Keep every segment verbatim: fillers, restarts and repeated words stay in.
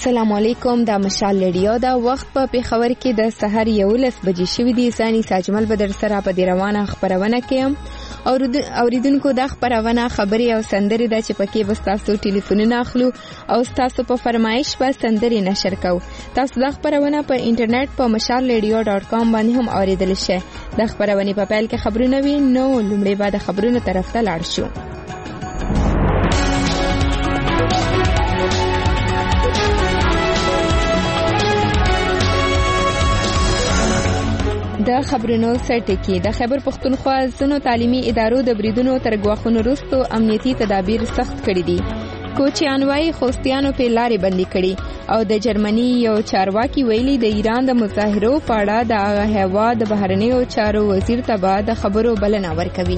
السلام علیکم. د مشال ریډیو دا وخت په پیښور کې د سحر یولس بجې شوې دي. ثاني ساجمل بدر سره په دی روانه خبرونه کوم او اوریدونکو د خبرونه خبري او سندري د چپکه بس تاسو ټلیفونونه اخلو او تاسو په فرمایش په سندري نشر کو. تاسو د خبرونه په انټرنیټ په مشال ریډیو ډاټ کام باندې هم اوریدل شئ. د خبرونه په پیل کې خبرونه وي نو لومړی بعد خبرونه طرف ته لاړ شو. د خبرونو سرټکی د خیبر پښتونخوا ځینو تعلیمي ادارو د بریدونو تر غواخونو وروسته امنیتي تدابیر سخت کړي دي. کوچیان وايي خوستیانو په لارې بندي کړي او د جرمني یو چارواکي ویلي د ایران د مظاهرو په اړه د هغه هیواد د بهرنیو چارو وزیر ته به د خبرو بلنه ورکوي.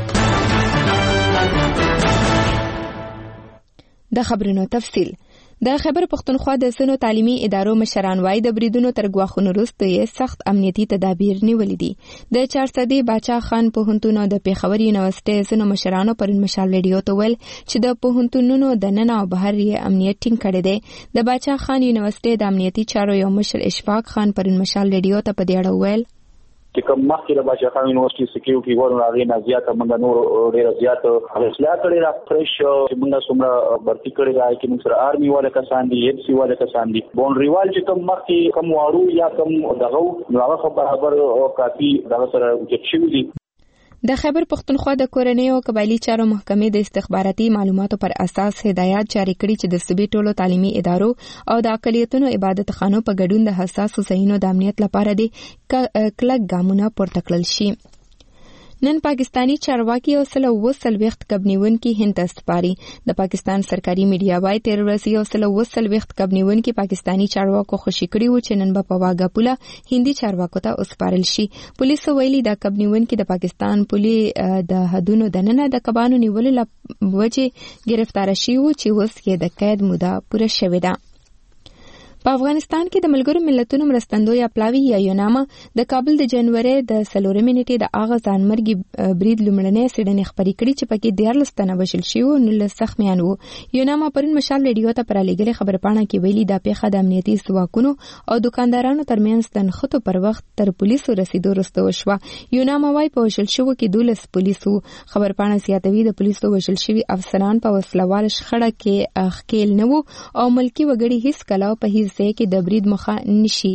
د خبرونو تفصیل. د خیبر پښتونخوا د ځینو تعلیمي ادارو مشران وايي د بریدونو تر غواخونو وروسته یې سخت امنیتي تدابیر نیولې دي. د چارسدي باچا خان پوهنتون د پیښور یونیورسيټي ځینو مشرانو پر مشال ریډیو ته ویل چې د پوهنتونونو د نن او بهر یې امنیت ټینګ کړی دی. د باچا خان یونیورسيټي د امنیتي چارو یو مشر اشفاق خان پر مشال ریډیو ته په دې اړه ویل چې کوم مخکې د باچا خان یونیورسيټي سکیورټي ورو راغی نه زیاته موږ نور ډیر زیات اصلاح کړی را فرش موږ څومره برتی کړی راځي چې موږ سره آرمي والے کسان دي ایف سی والے کسان دي بون ریوال چې کوم مخکې کوم وارو یا کوم دغه نو هغه خبر خبر او کافي دغه سره وکړي دي. د خیبر پښتونخوا د کورنۍ او قبایلی چارو محکمې د استخباراتي معلوماتو پر اساس هدایت جاری کړي چې د صوبې ټولو تعلیمي ادارو او د اقلیتونو عبادت خانو په ګډون د حساسو ځایونو د امنیت لپاره د کلک ګامونه پورته کړل شي. نن پاکستانی چارواکي او سلو وسل وخت کبنیون کې هند استپاري. د پاکستان سرکاري میډیا وايي تیر ورځ یو سلو وسل وخت کبنیون کې پاکستانی چارواکو خوشي کړي و چې نن په واګه پوله هندي چارواکو ته اوسپارل شي. پولیسو ویلي د کبنیون کې د پاکستان پولي د حدونو دننه د کبانو نیولو لپاره گرفتار شي و چې اوس یې د قید موده پوره شوې ده. په افغانستان کې د ملګرو ملتونو مرستندوی اپلاوی یا یوناما د کابل د جنوري د سلورمې نیټې د اغاز ځانمرګي برید لومړنۍ سړنې خبرې کړي چې پکې دیارلس تنه وژل شوي او نولس زخمیان وو. یوناما پرون مشال ریډیو ته پر لګلې خبرپاڼه کې ویلي دا پیښه د امنیتي ځواکونو او دکاندارانو ترمنځ د نښتو پر وخت تر پولیسو رسیدو وروسته وشوه. یوناما وايي په وژل شوو کې دولس پولیسو. خبرپاڼه زیاتوي د پولیسو وژل شوي افسران په وسلوال شخړه کې ښکیل نه وو او ملکی وګړي هیڅ کله په کې د برید مخه نشي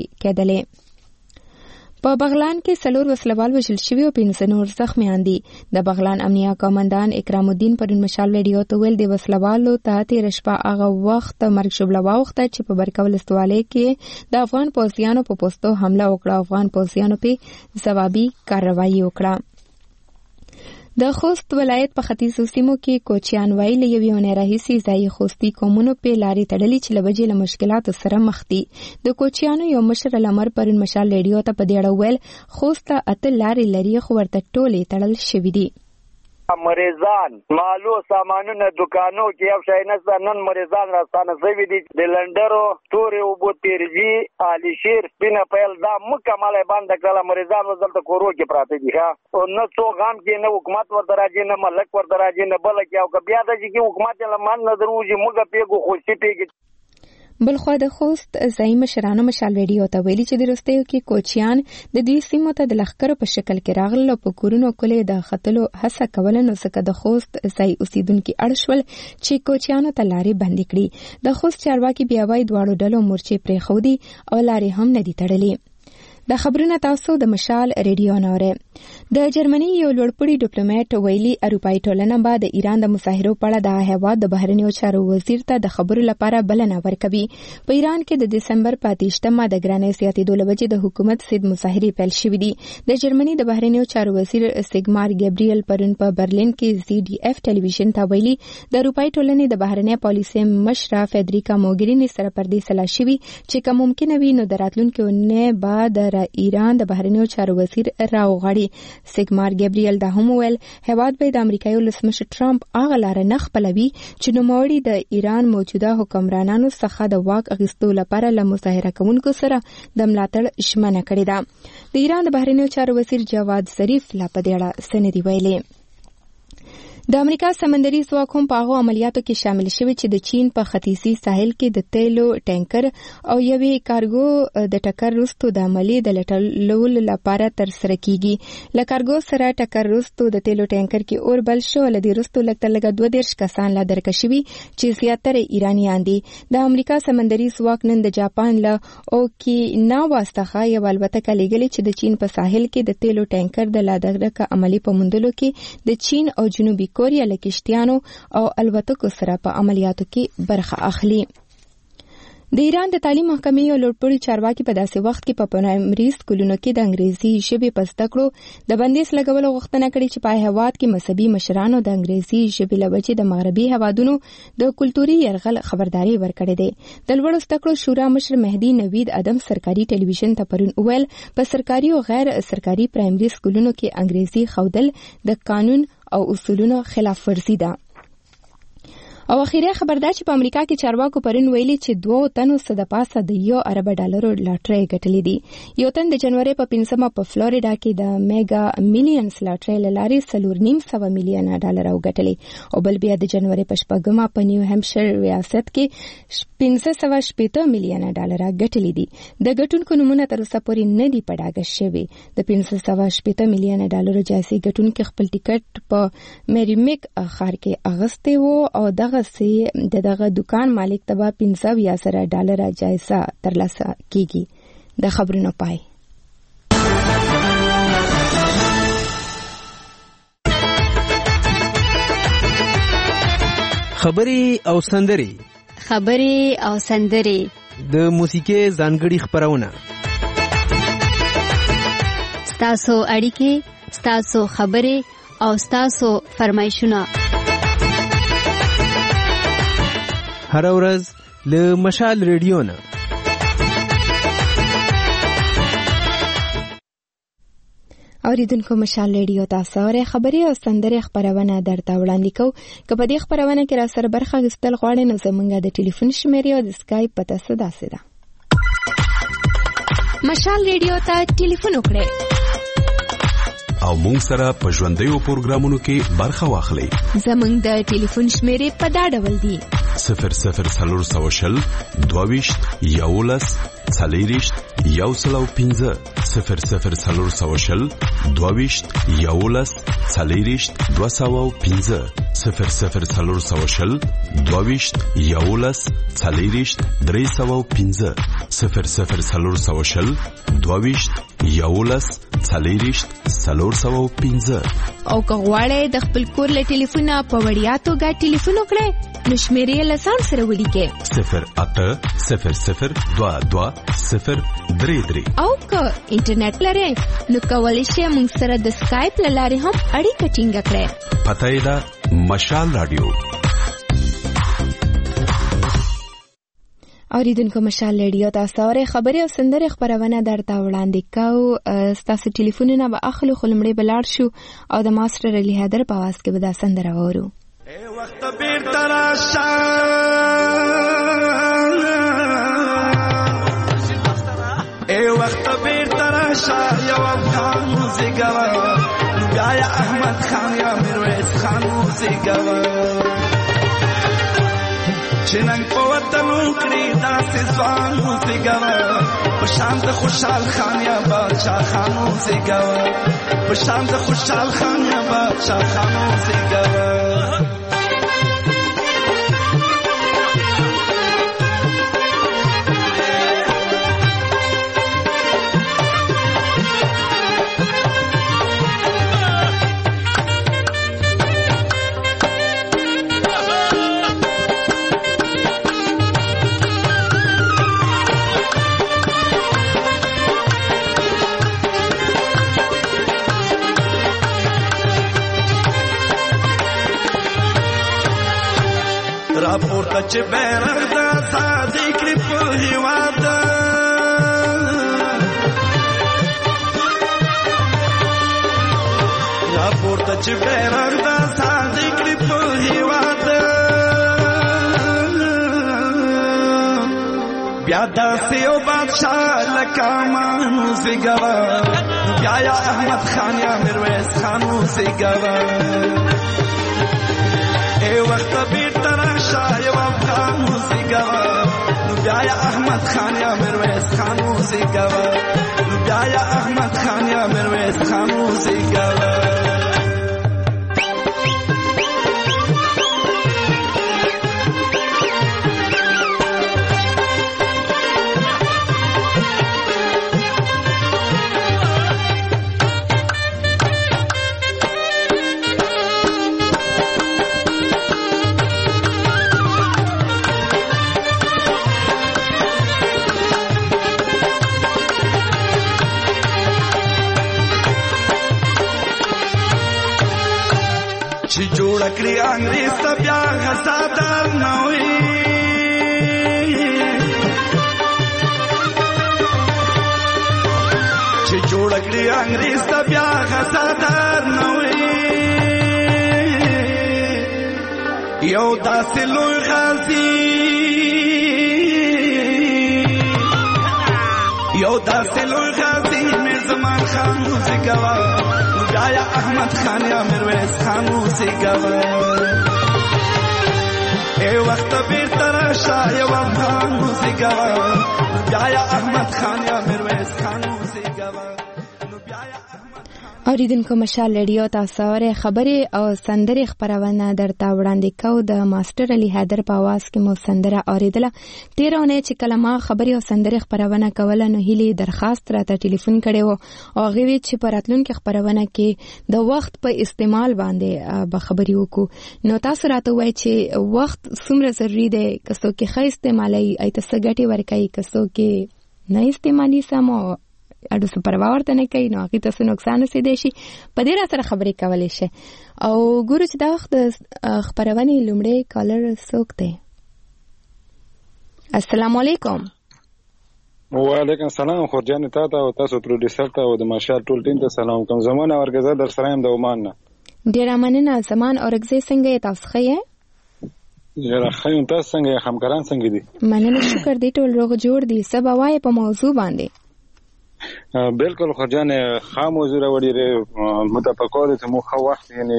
کېدلې. په بغلان کې سلور وسلوال وژل شوي او پنځه نور زخمیان دي. د بغلان امنیه قومندان اکرام الدین پر مشال ریډیو ته ویل د وسلوالو ته تیر شپه هغه وخت مرګ شوبله واوخته چې په برکول استواله کې د افغان پوځیانو په پوسټو حمله وکړه. افغان پوځیانو په ځوابي کاروایی وکړه. د خوست ولایت په ختیځو سیمو کې کوچیان وايي له یوې اونۍ راهیسې ځایي خوستي قومونو په لارې تړلي چې له وجې له مشکلاتو سره مخ دي. د کوچیانو یو مشر الامر پرون مشال ریډیو ته په دې اړه ویل خوست ته اته لارې لري خو ورته ټولې تړل شوي دي. مریضان مالو سامانونه دکانو کې یو شای نسته. نن مریضان راستانه شوي دي د لندرو تورې اوبو تیرجي علي شیر سپینه پیل دا مکمله بنده کړله. مریضان دلته کورو کې پراته دي او نه څوک هم کې نه حکومت ورته راځي نه ملک ورته راځي نه بله کې او که بیا د چې حکومت له من نه دروځي موږ پیږو خوشي پیږي. بلخوا د خوست ځایي مشرانو مشال ریډیو ته ویلي چې د وروستیو کې کوچیان د دوی سیمو ته د لښکرو په شکل کې راغلل او په کورونو کلي د ختلو هڅه کوله نو ځکه د خوست ځایي اوسیدونکي اړ شول چې کوچیانو ته لارې بندې کړي. د خوست چارواکي بیا وايي دواړو ډلو مورچې پرېښودي او لارې هم نه دي تړلې. د خبرونه تاسو د مشال ریډیو نوره. د جرمني یو لوړپوړي ډیپلوماټ ویلي اروپایي ټولنه به د ایران د مظاهرو په اړه د هیواد د بهرنیو چارو وزیر ته د خبرو لپاره بلنه ورکوي. په ایران کې د دسمبر په اتهشتمه د ګرانۍ زیاتېدو له وجې د حکومت ضد مظاهرې پیل شوې دي. د جرمني د بهرنیو چارو وزیر سیګمار ګابریل پرون په برلین کې زی ډي اف ټلویزیون ته ویلي د اروپایي ټولنې د بهرنۍ پالیسۍ مشره فدریکا موګریني سره پر دې سلا شوي چې که ممکنه وي نو د راتلونکي اونۍ به د ایران د بهرنیو چارو وزیر راوغاړي. سیګمار ګابریل دا هم ویل هیواد به د امریکایي ولسمشر ټرمپ هغه لاره نه خپلوي چې نوموړي د ایران موجوده حکمرانانو څخه د واک اخیستو لپاره له مظاهره کوونکو سره د ملاتړ ژمنه کړې ده. د ایران د بهرنیو چارو وزیر جواد ظریف لا په دې اړه څه نه دي ویلي. د امریکا سمندري ځواک هم په هغو عملیاتو کې شامل شوی چې د چین په ختیځي ساحل کې د تیلو ټانکر او یوې کارګو د ټکر وروسته د عملي د لټولو لپاره ترسره کیږي. له کارګو سره ټکر وروسته د تیلو ټانکر کې اور بل شو. له دې وروسته لږ تر لږه دوه دېرش کسان لا درکه شوي چې زیاتره ایرانیان دي. د امریکا سمندري ځواک نن د جاپان له اوکیناوا څخه یو الوتکه لیږلې چې د چین په ساحل کې د تیلو ټانکر د لا درکه عملي په موندلو کې د چین او جنوبي کوریا له کشتیانو او الوتکو سره په عملیاتو کې برخه اخلي. د ایران د تعلیم محکمې یو لوړپوړي چارواکي په داسې وخت کې په پرایمري سکولونو کې د انګریزي ژبې په زده کړو د بندیز لګولو غوښتنه کړې چې په هېواد کې مذهبي مشرانو د انګریزي ژبې له وجې د مغربي هېوادونو د کلتوري یرغل خبرداري ورکړې ده. د لوړو زده کړو شورا مشر مهدي نوید ادم سرکاري ټلویزیون ته پرون وویل په سرکاري او غیر سرکاري پرایمري سکولونو کې انګریزي ښودل د قانون او اصولونو خلاف ورزي ده. او اخیری خبر دا چې په امریکا کې چارواکو پرون ویلي چې دوه تنو څخه د پاسه د یو ارب ډالرو لاټري ګټلې دي. یو تن د جنوري په پنځمه په فلوریدا کې د میگا میلیونز لاټري لاري سلور نیم سو میلیون ډالر او ګټلې او بل بیا د جنوري په شپږمه په نیو هامشیر ریاست کې پنځه سوه شپږ میلیون ډالر ګټلې دي. د ګټونکو نمونه تر اوسه پورې نه دي پډاګه شوی. د پنځه سوه شپږ میلیون ډالر جایزې ګټونکو خپل ټیکټ په میریمیک ښار کې اغسته وو او د سي د دغه دکان مالک تبا پنځه یا سره ډالر جایزه ترلاسه کیږي. د خبرونو پای. خبري او سندري خبري او سندري د موسیقي ځانګړي خبرونه ستاسو اړیکې ستاسو خبري او ستاسو فرمایشونه هر ورځ له مشال ریډیو نه. اوریدونکو مشال ریډیو تاسو سره خبري او سندري خبرونه درته وړاندې کوو. که په دې خبرونه کې را سره برخه اخیستل غواړئ نو زموږ د ټلیفون شمیرې او د اسکایپ پته څه داسې ده. مشال ریډیو ته ټلیفون وکړئ او مونږ سره په ژوندیو پروګرامونو کې برخه واخلئ. زموږ د ټلیفون شمیرې په دا ډول دي: صفر صفر څلور سوه شل دوه ویشت یولس څلېرویشت یو سل او پنځه صفر صفر څلور سوه شل دوه ویشت یولس څلېرویشت دوه سوه او پنځه صفر صفر څلور سوه شل دوه ویشت یولس څلېرویشت درې سوه او پنځه صفر صفر څلور سوه شل دوه ویشت یولس څلېرویشت څلور سوه او پنځه. او که غواړئ د خپل کور له ټلیفونه په وړیا توګه ټلیفون وکړئ نو شمیرې له ځان سره ولیکئ: صفر اته صفر صفر دوه دوه صفر درې درې. او که انټرنیټ لرئ نو کولی شئ موږ سره د اسکایپ له لارې هم اړیکه ټینګه کړئ. پته یې ده مشال رادیو. اوریدونکو مشال ریډیو تاسو سره خبري او سندري خبرونه درته وړاندې کوو. تاسو ټلیفونونه به اخلو خو لمړی بلاړ شو او د ماستر علي حیدر په आवाज کې به دا سندره وورو. اے وخت بیر تراشا اے وخت بیر تراشا یو افغان موزیګوا بیا یا احمد خان یا میرویس خان موزیګوا چننګ په وطن کړی داسې ځوان موزیګوا په شان د خوشحال خان یا بادشاہ خان موزیګوا په شان د خوشحال خان یا بادشاہ خان موزیګوا. راپورته چې بیرغ د ازادۍ کړي په هېواد راپورته چې بیرغ د ازادۍ کړي په هېواد بیا داسې یو بادشاه لکه امان وزېږوه بیا یا احمد خان یا میرویس خان وزېږوه وخت بیرته راشه یو افغان وزیږوه نو بیا یا احمد خان یا میرویس خان وزیږوه نو بیا یا احمد خان یا میرویس خان وزیږوه چې جوړ کړی انګریز ته بیا غزادار نه وي چې جوړ کړی انګریز ته بیا غزادار نه وي یو داسې لوی غازی یو داسې لوی غازی مې زمان خان وزیږوه بیا یا احمد خان یا میرویس خان وزیږوه ای وخت بیرته راشه یو افغان وزیږوه بیا یا احمد خان یا میرویس خان وزیږوه اوریدونکو مشال رادیو تاسو اورئ خبرې او سندرې خبرونه درته وړاندې کوو د ماستر علي حیدر په आवाज کې مو سندره اوریدله تیر اونۍ چې کله ما خبرې او سندرې خبرونه کوله نو هیلې درخواست راته ټلیفون کړی و او هغې ویل چې په راتلونکي خبرونه کې د وخت په استعمال باندې به خبرې وکړو نو تاسو راته وایئ چې وخت څومره ضروري دی که څوک یې ښه استعمالوي ای ته څه ګټې ورکوي که څوک یې نه استعمالي سم اډو سپروا ورته نه کوي نو هغې ته څه نقصان رسېدی شي په دې را سره خبرې کولی شي او ګورو چې دا وخت د خپرونې لومړی کالر څوک دی السلام علیکم وعلیکم السلام خورجانې تا ته او تاسو پروډیوسر ته او د ماشال ټول ټیم ته سلام کوم زمان اورګزه در سره یم د عمان نه ډېره مننه زمان اورګزې څنګه یې تاسو ښه یې یاره ښه یم تاسو څنګه یې همکاران څنګه دي مننه شکر دی ټول روغ جوړ دي څه به وایې په موضوع باندې بالکل خورجانې ښه موضوع راوړې متفقه ده چې مو ښه وخت یعنې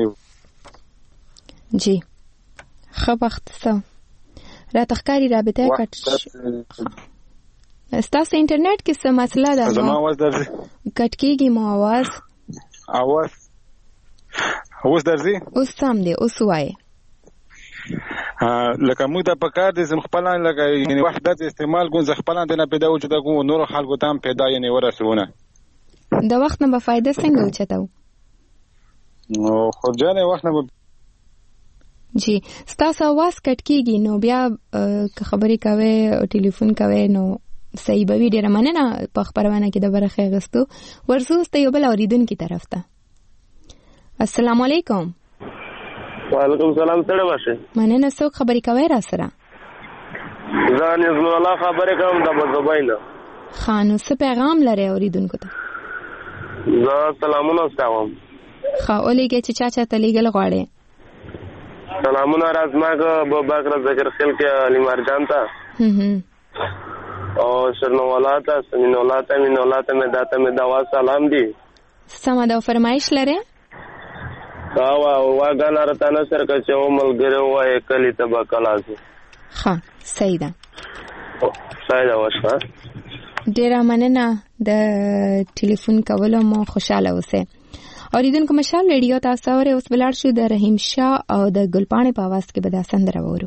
جی ښه وخت څه راته ښکاري رابطه کټ ستاسو انټرنیټ کې څه مسله ده زما اواز درځي کټ کېږي مو اواز اواز اوس درځي اوس سم دی اوس وایې لکه موږ ته پکار دي چې خپل لکه یعنی وحدت استعمال کوو ځکه خپل نه پیدا و چې دا کوو نور خلکو ته هم پیدا یعنی ورسونه د وخت نه به فائدہ څنګه اوچتاو نو خو ځانه وخت نه جی ستاسو आवाज کټ کیږي نو بیا خبرې کوي او ټلیفون کوي نو صحیح به وي ډیره مننه په خبرونه کې د برخه غستو ورسوسته یو بل اوریدونکو طرف ته السلام علیکم وعلیکم السلام سره واشه مننه څوک خبرې کوي را سره ځان یې الله خبرې کوم د مزبایله خانو څه پیغام لري اوریدونکو ته زه سلامونه وایم خا اولېږي چې چا چا ته لېږل غواړي سلامونه رازماګه ابو بکر ذکر خل کې علي مرجان ته او شرنوالا ته سمینولا ته مینولا ته مې داته مې دوا سلام دي سم دا فرمایش لري دا وا واګان راتنه سر کې او ملګری وای کلی تبا کلاسه ها صحیح ده صحیح ده واشه ډیره مننه د ټلیفون کولو مو خوشاله اوسه اوریدونکو مشال رادیو تاسو اورئ اوس بلار شو د رحیم شاه او د ګلپانې په आवाज کې به دا سندره وورو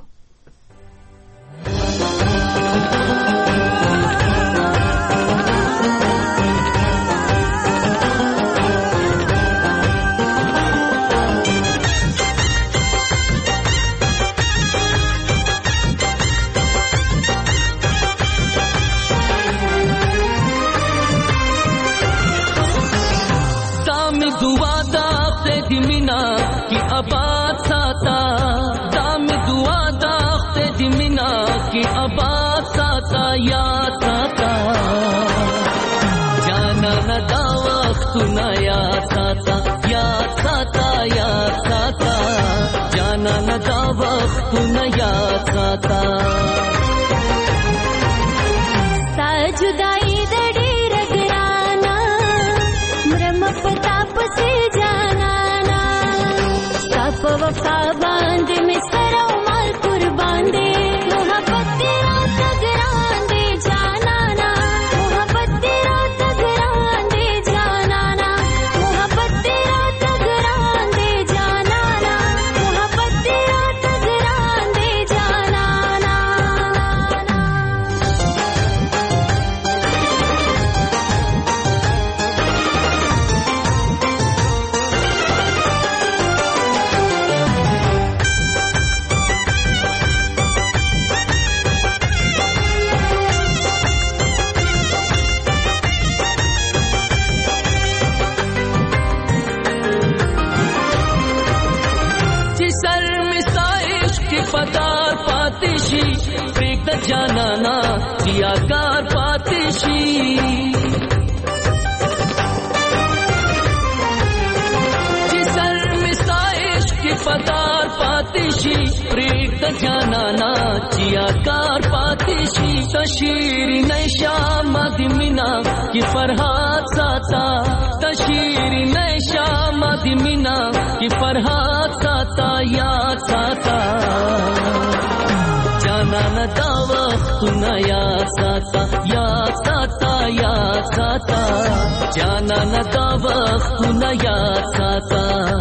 आबाद साता दाम दुआ दाख्ते दिमिना की आबाद साता याद साता जाना न दा वक्त ना याद साता याद साता याद साता जाना न दा वक्त ना याद साता ता जुदाई दड़ी रगराना मरम पताप से जाना वफा बांध में सरा جانانا ریاکار پاتې شي چې سر می سایش کې پدار پاتې شي پریک د جانانا ریاکار پاتې شي تشیری نشام د مینا کی فرحات ساتا تشیری نشام د مینا کی فرحات ساتا یاد ساتا جانانا دا وختونه یاد ساتا یاد ساتا یاد ساتا جانانا دا وختونه یاد ساتا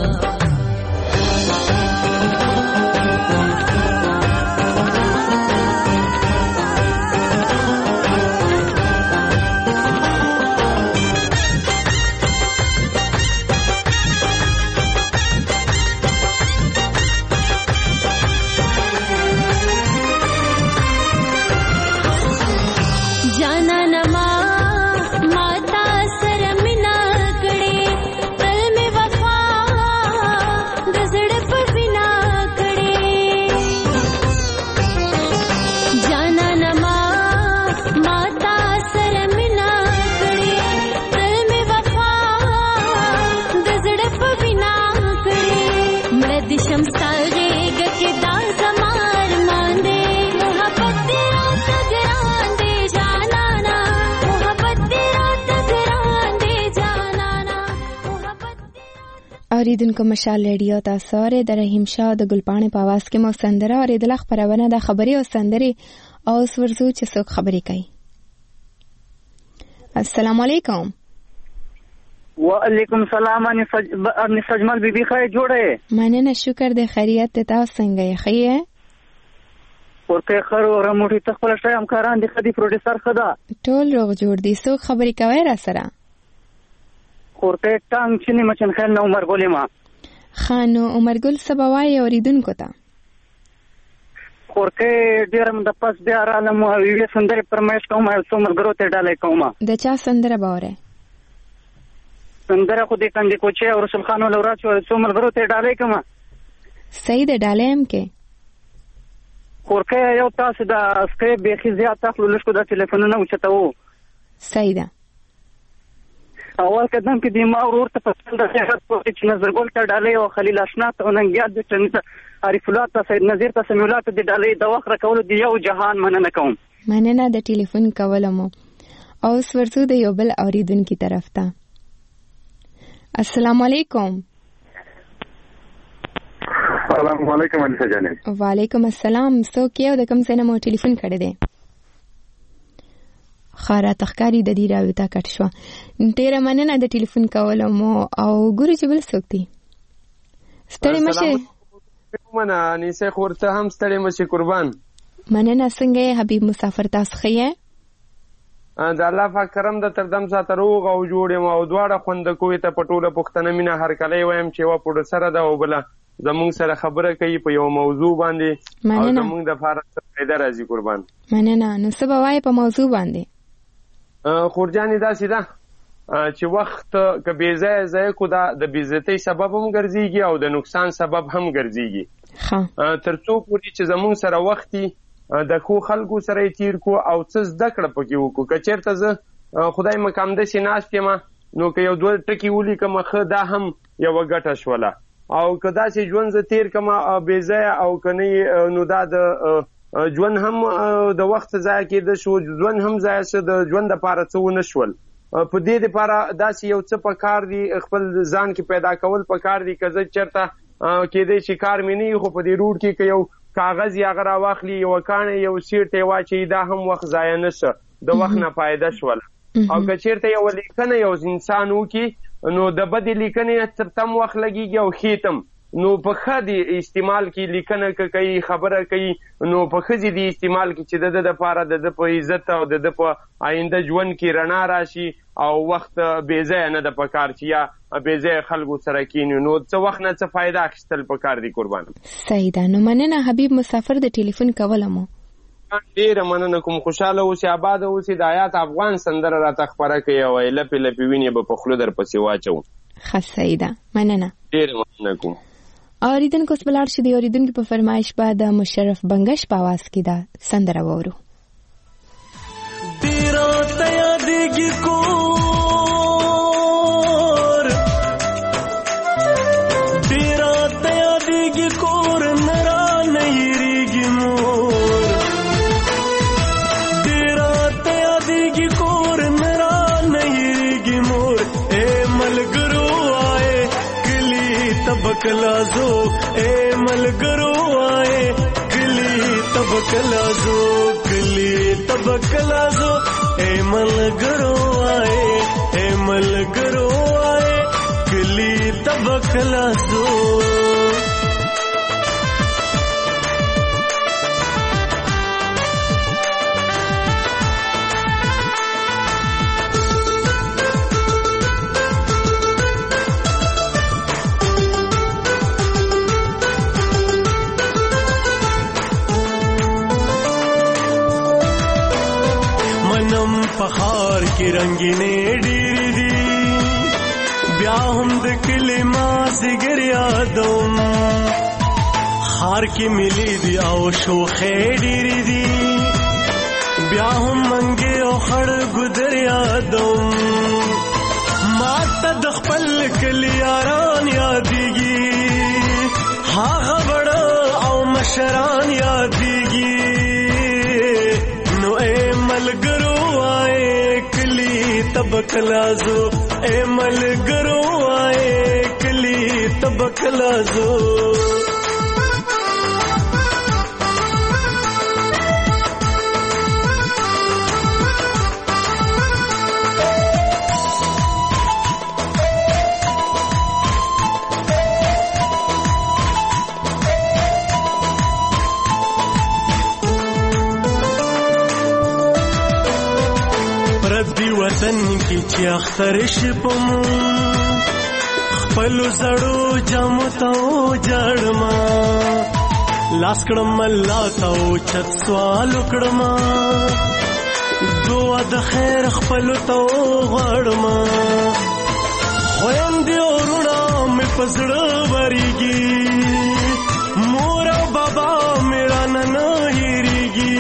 اوریدونکو مشال ریډیو تاسو ری د رحیم شاه د ګلپاڼې په आवाज کې مو سندره اوریدل خبرونه د خبري او سندري او سورزو چې څوک خبري کوي. السلام علیکم. وعلیکم السلام. ان سجمل بیبي خای جوړه مننه شکر د خیریت ته تاسو څنګه یې خیه ورته خرو رموټي تخپل شای همکاران دي خدي پروډوسر خدا ټول روغ جوړ دي څوک خبري کوي را سره ورته ټانګ چني مچن خان نو عمر ګولې ما خانو عمر ګل سبوای اوریدونکو ته ورته ډیرم د پس بیا را نه مو وی سندره پرمایش کوم او څومره ګروته ډالې کوم د چا سندره باوره سندره خو دې کاندې کوچه او رسول خان ولورا چې څومره ګروته ډالې کوم صحیح ده ډالېم کې ورته یو تاسو د سکرپ به خي زیات تخلو لښکو د ټلیفونونو اوچته وو صحیح ده اول قدم کې د ما ورته په څنډه کې راځي چې نظر ګل ته ډالې او خلیل اشنا ته ننګیاد د چنځ عارف الله ته سید نذیر ته سمیولات د ډالې د وخت راکول دی یو جهان مننه کوم مننه د ټلیفون کولمو او ورسو د یو بل اوریدونکو طرف ته. السلام علیکم. السلام علیکم انسه جانې. وعلیکم السلام. سو کېو د کوم څه نه مو ټلیفون کړی دی خارا تخکاری د دې راوته کټ شو ډیر مننه د ټلیفون کولمو او ګوري چې بل سوکتي ستړي مشه مننه انیسه خورته هم ستړي مشه قربان مننه څنګه حبیب مسافر تاسو خیه د الله پاک کرم د تردم سات روغ او جوړې مو دواړه خوند کوي ته پټوله پښتنه مینا هر کله وایم چې وا پډ سره دا او بل زمونږ سره خبره کوي په یو موضوع باندې او زمونږ د فارغ فائدہ راځي قربان مننه نو سبا وای په موضوع باندې خورجانی دا سیده چې وخت که بیځای ځای کو دا د بیزتی سبب هم ګرځيږي او د نقصان سبب هم ګرځيږي ترڅو پوری چې زمون سره وختي د خو خلکو سره تیر کو او څه زده کړه پکې وکړو کچېرته زه خدای مقام د سیناست یم نو که یو دوه ټکی ولي کوم خه دا هم یو غټه شوله او کدا چې ژوند ز تیر کما بیځای او کني نو دا د ژوند هم د وخت ځای کې د شو ژوند هم ځای څه د ژوند لپاره څه ونه شول په دې لپاره داسې یو څه پکار دی خپل ځان کې پیدا کول پکار دی کزه چرته کې دې شکار مې نه خو په دې روډ کې یو کاغذ یا غرا واخلي یو کانه یو سیټ ته واچي دا هم وخت ضایع نشه د وخت نه فائدہ شول او که چیرته یو لیکنه یو انسان وکي نو د بد لیکنې تر تم وخت لګيږي او خېتم نو په خدي استعمال کې لیکنه کوي خبره کوي نو په خدي دی استعمال کې چې د د لپاره د په عزت او د په آینده ژوند کې رڼا راشي او وخت بیځای نه د پکار چې یا بیځای خلکو سره کینو نو څه وخت نه څه فائدہ اخیستل پکار دی قربان. صحیح ده. نو مننه حبیب مسافر د ټلیفون کولمو ډیر مننه کوم خوشاله اوسې آباد اوسې د آیات افغان سندره را تخبره کوي او لپی لپی ویني به په خلو در پسې واچو. ښه صحیح ده. مننه ډیر مننه کوم. اوریدونکو سپلار شې دی اوریدونکو په فرمایش بعد مشرف بنگش په आवाज کې دا سندره وورو. یادیږي کور ډېر راته یادیږي کور نه رانه هېرېږي مور ډېر راته یادیږي کور نه رانه هېرېږي مور اے ملګرو آئے کلی تب کلا زو اے ملګرو آئے کلی تب کلا زو کلی تب کلا زو اے ملګرو آئے اے ملګرو آئے کلی تب کلا زو پخار کی رنگینې ډېرې دي بیا هم د کلي مازدیګر یادوم خار کې ملي دي او شوخې ډېرې دي بیا هم منګې او خړ ګودر یادوم ما ته د خپل کلي یاران یادېږي هغه بړه او مشران یادېږي نو اے ملګرو تب کلا زو اے ملګرو آئے کلی تب کلا زو وطن کی چې اختر شپم خپل زړو جامو ته جړما لاس کړم الله ته چت سوال کړم دعا د خیر خپل ته غړما خويندې ورونه مې پزړه وريږي مور او بابا میرا نن هېرېږي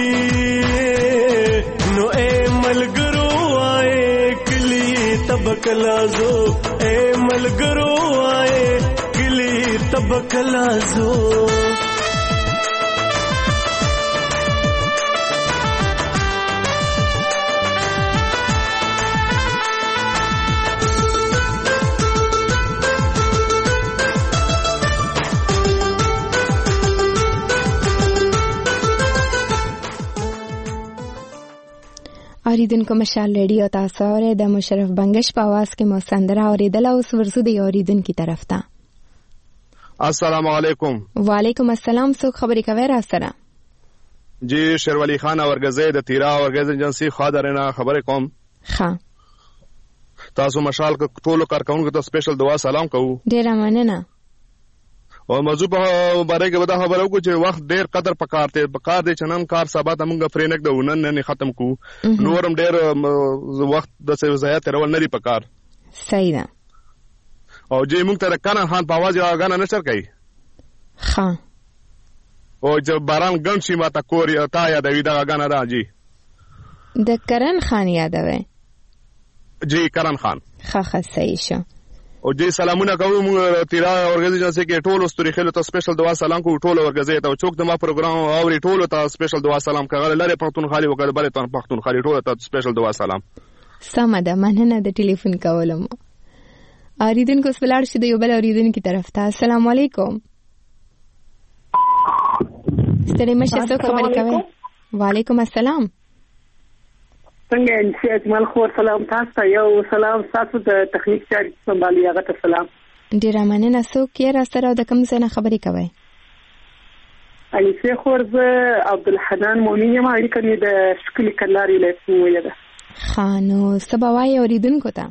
نو اے ملګرو تب کلا زو اے ملګرو آئے کلی تب کلا زو اوریدونکو مشال ریډیو تاسو اورئ د مشرف بنگش په आवाज کې مو سندره اوریدله اوس ورسو د اوریدونکو طرف ته السلام علیکم وعلیکم السلام څوک خبرې کوي را سره جی شیرولی خان اورګزې د تیرا اورګز ایجنسی خادرنا خبرې کوم ښه تاسو مشال ټولو کارکونکو ته سپیشل دعا سلام کوو ډیره مننه او موضوع په باره کې ودا خبرو کو چې وخت ډیر قدر پکار ته پکار دي چنن کار سبا تمغه فرینک د ونن نه ختم کو نورم ډیر وخت د څه ضایع ترول نه لري پکار صحیح ده او جې موږ ته کانه خان په आवाज یو غاڼه نشر کوي ها او چې باران ګم شي ماته کور یا تا یا د ویدا غاڼه راځي د کرن خان یادوي جی کرن خان ښه ښه صحیح شه او جی سلامونه کوم تیرا اورګنایزیشن کې ټولو ستوري خلک ته سپیشل دعا سلام کوم ټولو ورګزې ته چوک د ما پروګرام او ټولو ته سپیشل دعا سلام کوي لاره پښتون خالي وکړ بل ته پښتون خالي ټولو ته سپیشل دعا سلام سم ده مننه د ټلیفون کولم اوریدونکو سپلار شي د یو بل اوریدونکو طرف ته السلام علیکم ستړي مشه څوک خبرې کوي وعلیکم السلام څنګه انشاء اجمل خور سلام تاسو ته یو سلام تاسو د تخنیک چارج سمبالي هغه ته سلام ډیر مننه څوک یې را سره د کوم څه نه خبرې کوي علي سي خور ز عبد الحنان مؤمن یم اړیکه مې د شکل کلاري له سمويه ده خانو سبا وای اوریدونکو ته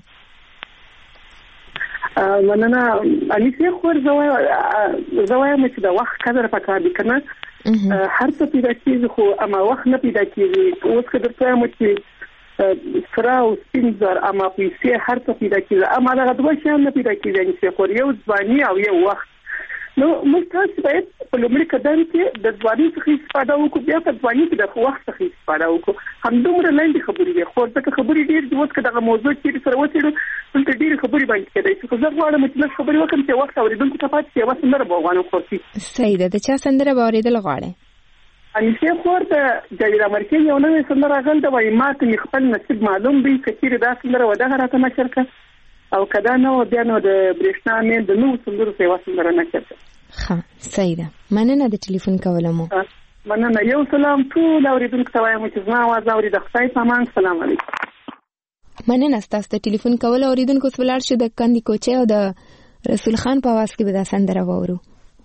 مننه علي سي خور زوای زوای مې د وخت قدر پکار دي کنه هر څه پیدا کیږي خو اما وخت نه پیدا کیږي اوس که درته مو چې سره او سپینځر اما پیسې هر څه پیدا کیږي اما دا دوه شیان نه پیدا کیږي چې خو یو ځواني او یو وخت نو موږ تاسو باید په لومړي قدم کې د ځواني څخه استفاده وکړو، بیا په ځواني کې د وخت څخه استفاده وکړو. همدومره لاندې خبرې دي، خو ځکه خبرې ډېر دي، اوس که دغه موضوع چې سره وڅېړو دلته ډېرې خبرې باندې کېدای شي، خو زه غواړم چې لږ خبرې وکړم چې وخت اورېدونکو ته پاتې شي. یوه سندره به وغواړم خورسي. صحیح ده. د چا سندره به اورېدل غواړئ؟ انیسې خور د جاوید امرکین یو نوې سندره راغله ده، وایي ماته مې خپل نصیب معلوم دی. که چېرې دا سندره و دغه راته نشر کړه، او که دا نه وه بیا نو د برېښنا مین د نوو سندرو څخه یوه سندره نشر کړه. ښه، صحیح ده. مننه د ټلیفون کولو مو. مننه. یو سلام ټول اورېدونکو ته وایم چې زما اواز اوري. د خدای په امان. سلام علیکم. مننه ستاسو د ټلیفون کولو. اورېدونکو اوس ولاړ شو د کندي کوچې او د رسول خان په اواز کې به دا سندره واورو.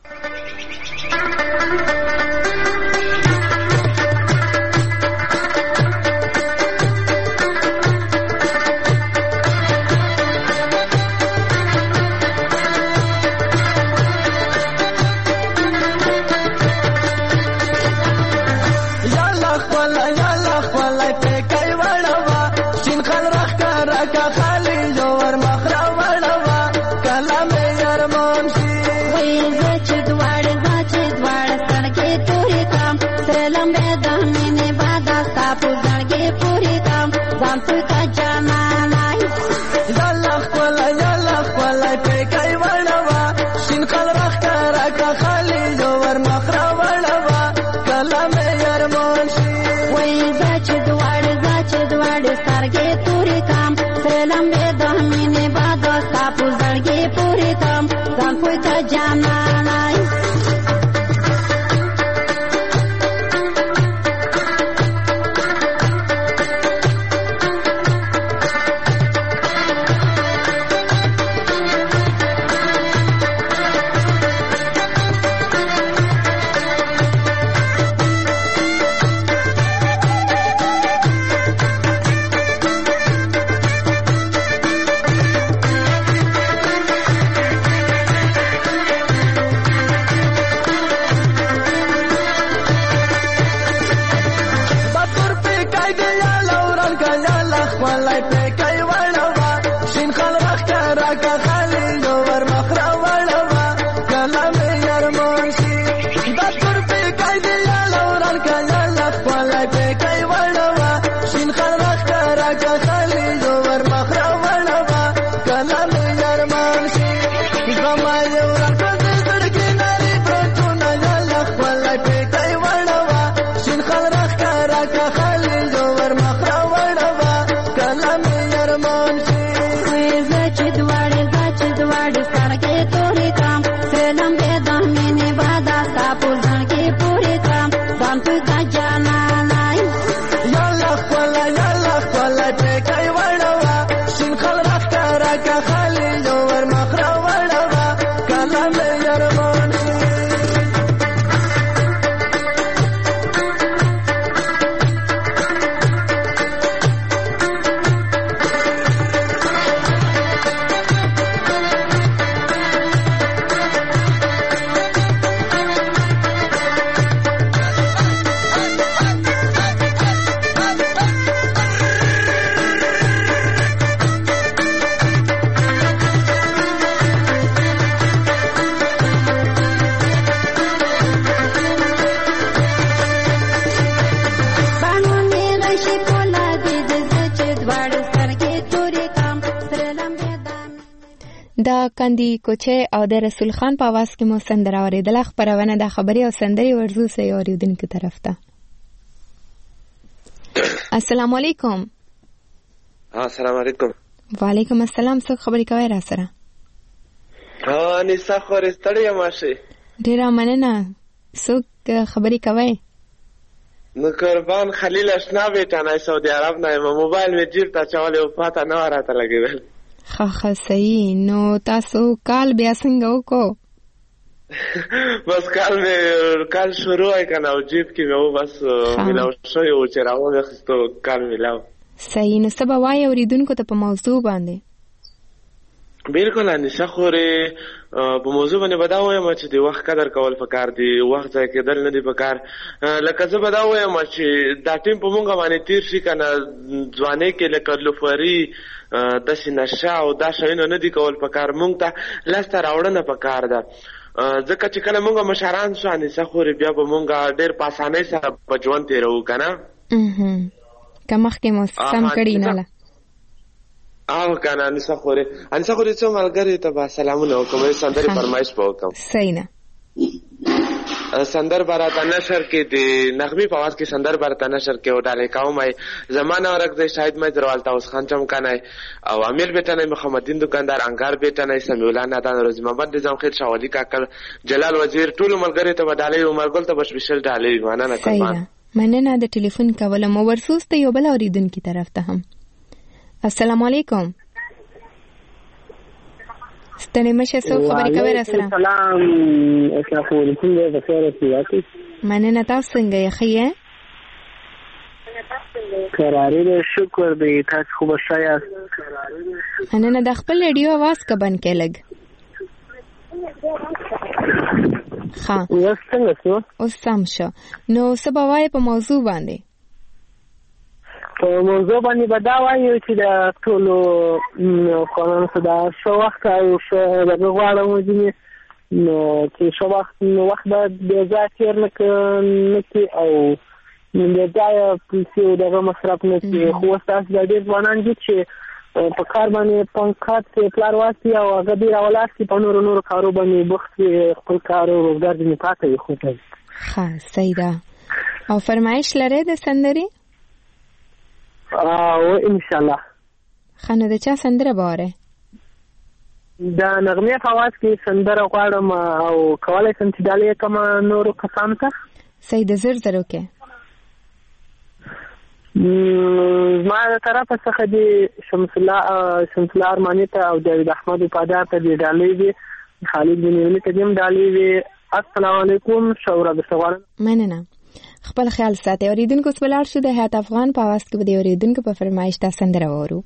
دا کندي کوچې او د رسول خان په आवाज کې مو سندره اوریدله. خبرونه د خبري او سندري ورزو سه اوریدونکو طرف ته. السلام علیکم. السلام علیکم. وعلیکم السلام. څه خبرې کوي را سره؟ ها نسا خور ستړی ماشه. ډیره مننه. څه خبرې کوي؟ نو قربان خلیل اشنا بیٹا نه سعودي عرب نه موبایل می جیب تا چاله او پاته نه راته لګیدل. خا خا صحیح. نو تاسو کال بیا څنګه وکړو؟ بس کال می کال شروع کنه او جیب کې مې بس ملاو شو یو چې راو وختو کال ملاو. صحیح. نو سبا وای اوریدونکو ته په موضوع باندې بالکل انیسه خوري په موضوع باندې بداوم چې د وخت قدر کول پکار دی، وخت ځای کېدل نه دی پکار. لکه زه بداوم چې دا ټیم په مونږ باندې تیر شي کنه ځواني کې لکه لوفري د نشه او دا شینو نه دی کول پکار، مونږ ته لاسته راوړنه پکار ده. ځکه چې کله مونږ مشران شو انیسه خوري بیا به مونږ ډېر په اسانۍ سره په ژوند تېروو که نه که مخکې مو سم کړي نه له او که نه انیسه خوري انیسه خوري څو ملګري ته به سلامونه وکړم سندرې فرمایش به وکړم صحیح نه سندر براته نشر کې د نغمې په आवाज کې سندر براته نشر کې وډالې کوم زمانہ ورک د شاهد مې دروالتا اوس خان چم کنه او امیر بیٹا نه محمدین دکاندار انګار بیٹا نه سمیولا نه دان روز محمد نظام خیر شاولی کاکل جلال وزیر ټول ملګری ته وډالې عمر ګل ته بشبشل ډالې مننه کوم مننه د ټلیفون کوله مو ورسوسته یو بل اوریدونکو طرف ته هم السلام علیکم ستنې مشه څو خبرې کوي را سره سلام اسلام علیکم د بخیر سیاتی مننه تاسو څنګه یې خیه قرارې د شکر دې تاسو خو بشایا مننه د خپل رادیو आवाज کا بند کې لګ ها اوس څنګه شو اوس سم شو نو سبا وای په موضوع باندې په موضوع باندې بدا وایو چې د ټولو قانون صدا شو وخت او شو د غواړم چې نو چې شو وخت نو وخت د ځاتیر نه کې او د ځای پیسې د مصرف نه کې خو تاسو د دې ځوانان چې په کار باندې پنکات پلار واسي او هغه دی راولاس کې په نور نور کارو باندې بوخت خپل کار او روزګار دې پاتې خو ته ها صحیح ده او فرمایش لري د سندري او ان شاء الله خنه د چا سندره باره دا نغمه په आवाज کې سندره غواړم او کولای شم چې دالې کما نور کسان ته سید زر زرو کې ما طرفه څخه دی شمس الله شمس الله ارمانی ته او جاوید احمد پادار ته دی دالې وی خالد بن ولی ته دیم دالې وی السلام علیکم شورا بسوال مننه خپل خیال ساتي اوریدونکو سپلار شو د حیات افغان په आवाज کې د اوریدونکو په فرمایش تا سندره وورو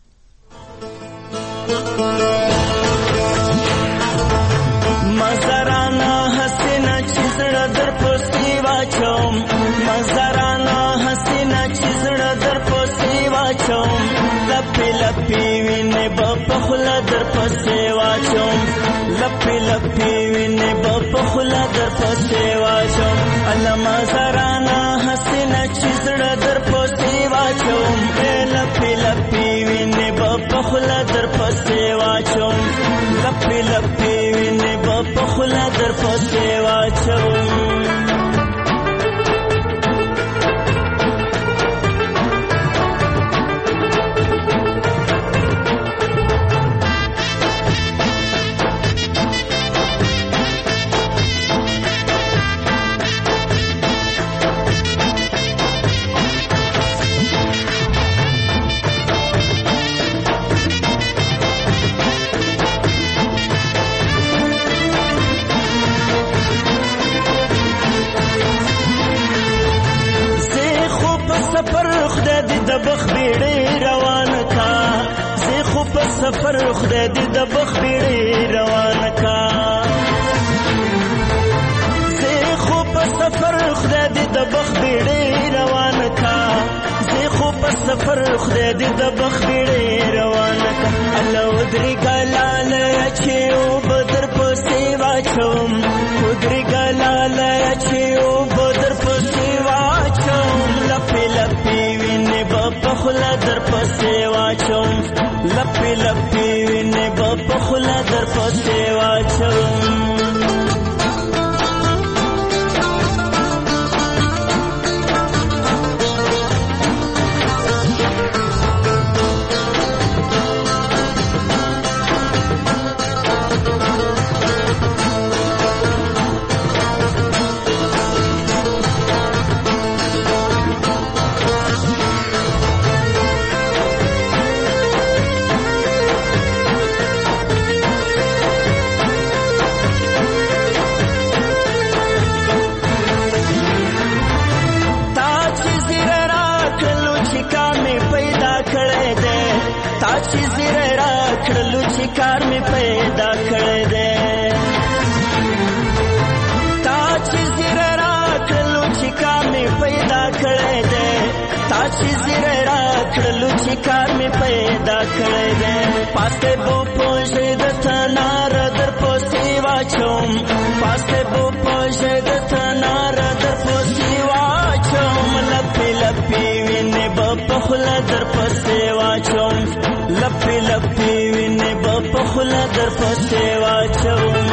مزرانا حسینا چیزړه در پوسی واچوم مزرانا حسینا چیزړه در پوسی واچوم لپی لپی وینه په خلا در پوسی واچوم لپی لپی وینه په خلا در پوسی واچوم الله مزرانا حسینا چیزړه در پوسی واچوم لپی لپی وینه په خلا در پوسی واچوم لپی لپی وینه په خلا در پوسی واچوم سفر خدای دې د بخبړې روان کا زه خو په سفر خدای دې د بخبړې روان کا زه خو په سفر خدای دې د بخبړې روان کا الله ودري ګلاله چې او بدر په سیوا چوم ودري ګلاله چې او بدر په سیوا چوم لپی لپی وینه په خلا در په سیوا چوم لپی لپی وینه په خلا در په سیوا چوم کار می پیدا کړی دی تا چې زیره راکړلو چې کار می پیدا کړی دی تا چې زیره راکړلو چې کار می پیدا کړی دی پاسته بو پوجې د تنار در پوسی واچوم پاس در پسې واچوم لپې لپې وینې به په خوله در پسې واچوم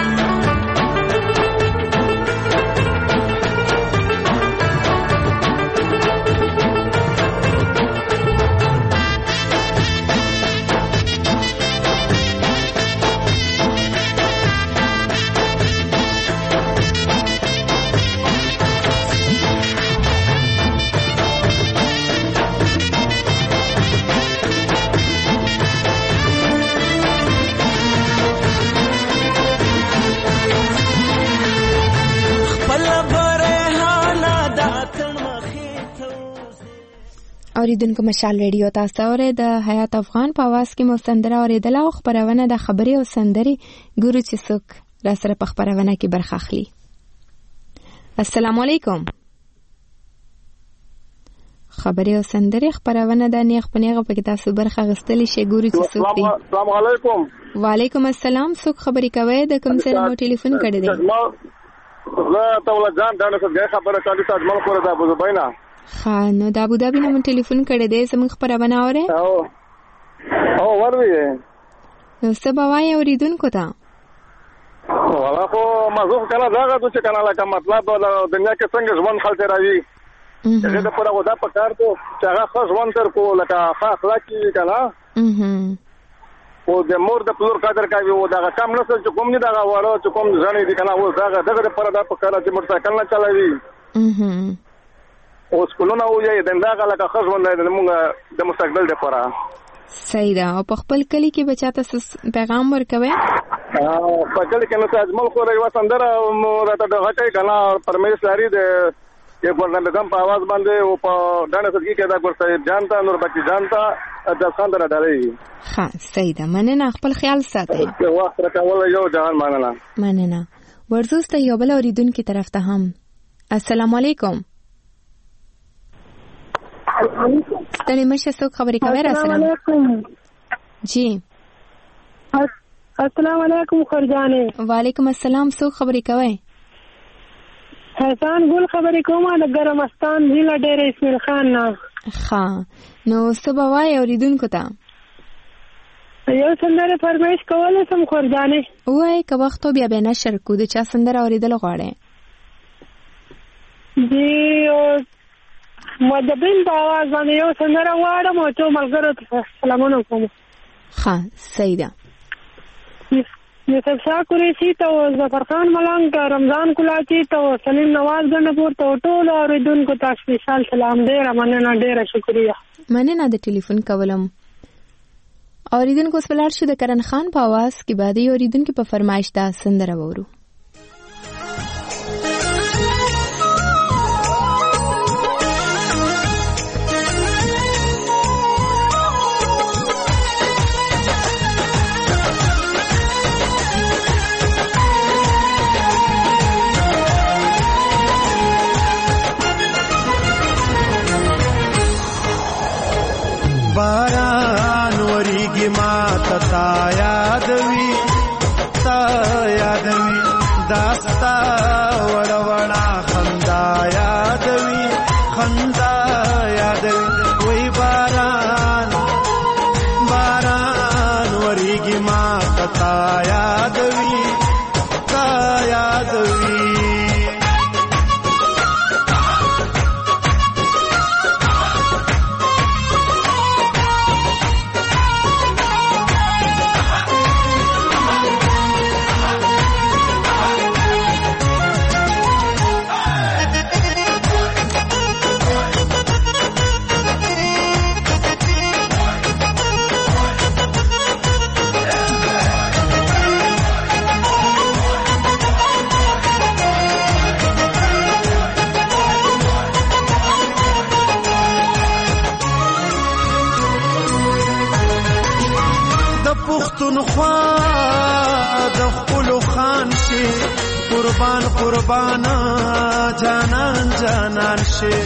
اوریدونکو مشال ریډیو تاسو اورئ د حیات افغان په आवाज کې مو سندره اوریدله او خبرونه د خبري او سندري ګورو چې څوک را سره په خبرونه کې برخه اخلي. السلام علیکم. خبري او سندري خبرونه د نیغ پنیغه په کې تاسو برخه غستلی شي ګورو چې څوک دی. السلام علیکم. وعلیکم السلام. څوک خبري کوي د کوم سره مو ټلیفون کړی دی؟ زه ته ول ځان دا څه خبره کوي تاسو مل کوله د ابو زبینا. ها نو د ابو ظبي نه ټلیفون کړی دی زموږ خبرونه اورئ؟ او او ورته نو څه به وایي اوریدونکو ته؟ ولا خو موضوع کله داغه چې کنه لکه مطلب د دنیا کې څنګه ژوند خلک راوي هغه د پره ودا په کار ته چې هغه خاص ژوند تر کو لکه ښه اخلاق کی کنه او د مور د پلور قدر کوي او دا کم نسل چې کوم نه دا وړو چې کوم ځنې دي کنه او دا دغه پره د په کار چې موټر سایکل نه چلوي او سکولونه او یې دنده لکه خاص ژوند د موږ د مستقبل لپاره صحیح ده. او په خپل کلی کې بچاته پیغام ورکوي؟ او په کلی کې نو اجمل خو یو سندره راته د غټي کنه پرمیش لري د یو ګورنمنت دم په आवाज باندې او په دانه سګي کې دا ګور صاحب جانتا نور بچی جانتا د خاندره ډالې. ها صحیح ده. مننه. خپل خیال ساتئ. وخت راکول یو ځان مننه. مننه. ورزوسته یو بل اوریدونکو طرف ته هم السلام علیکم. ستړي مشه څوک خبرې کوي را سره؟ جی السلام علیکم خورجانې. وعلیکم السلام. څوک خبرې کوي؟ حسن ګل خبرې کومه د ګرمستان ضلع ډېر اسماعیل خان نه. ښه نو څه به وایي اوریدونکو ته؟ یو سندره فرمایش کولی شم خورجانې؟ ووایئ که وخت و بیا به نشر کړو. د چا سندره اورېدل غواړئ؟ جی مدبین په आवाज باندې یو سندره غواړم او ټول ملګرو ته سلامونه کوم. ښه صحیح ده. یوسف شاه قریشي ته او ظفرخان ملنګ ته رمضان کلاچي ته او سلیم نواز ګنپور ته او ټولو اورېدونکو ته سپیشال سلام. ډېره مننه. ډېره شکریه. مننه د ټلیفون کولم. اوریدونکو اوس ولاړ شو د کرن خان په आवाज کې بعد یې اوریدونکو په فرمایش دا سندره وورو. باران وریږي ما ته تا یادوي تا یادوي داستا وړه وړه خندا یادوي خندا یادوي وای باران باران وریږي ما ته تا یادوي تا یادوي پښتونخوا د خپل خان شي قربان قربان جانان جانان شي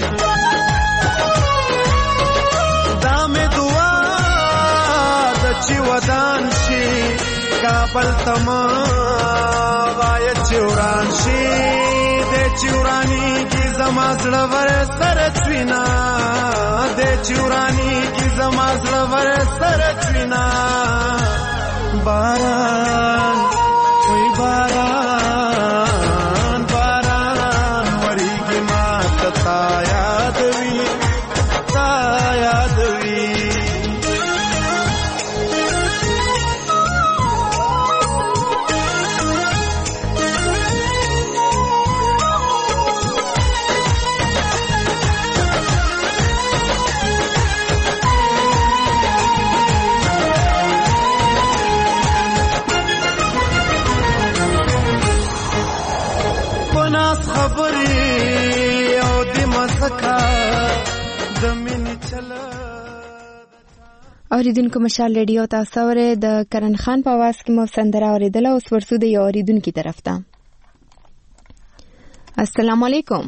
دا مې دعا د چې ودان شي کابل تما وای چوران شي د چورانی کی زما زړه ور سره چوینا دې چورانی کی زما زړه ور سره چوینا باران وی باران باران وریږي ما تا یاد وی تا یاد وی اوریدونکو مشال ریډیو تاسو ورې د کرن خان په आवाज کې مو سندره اوریدل او ورسو د یو اوریدونکو طرف ته. السلام علیکم.